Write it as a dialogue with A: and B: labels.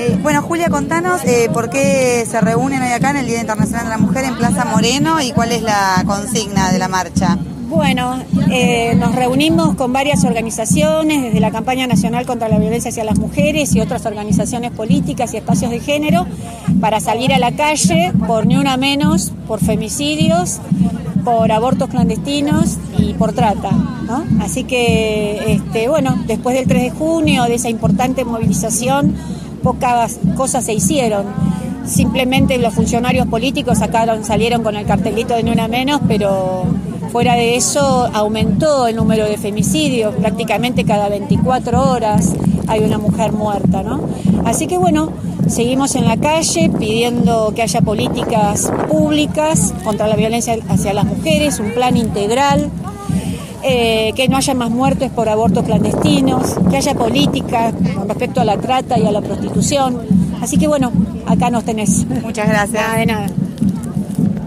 A: Bueno, Julia, contanos por qué se reúnen hoy acá en el Día Internacional de la Mujer en Plaza Moreno y cuál es la consigna de la marcha.
B: Bueno, nos reunimos con varias organizaciones, desde la Campaña Nacional contra la Violencia hacia las Mujeres y otras organizaciones políticas y espacios de género, para salir a la calle por Ni Una Menos, por femicidios, por abortos clandestinos y por trata, ¿no? Así que, bueno, después del 3 de junio, de esa importante movilización, pocas cosas se hicieron. Simplemente los funcionarios políticos salieron con el cartelito de Ni Una Menos, pero fuera de eso aumentó el número de femicidios. Prácticamente cada 24 horas hay una mujer muerta, ¿no? Así que bueno, seguimos en la calle pidiendo que haya políticas públicas contra la violencia hacia las mujeres, un plan integral, que no haya más muertes por abortos clandestinos, que haya políticas con respecto a la trata y a la prostitución. Así que bueno, acá nos tenés.
A: Muchas gracias.
B: De nada.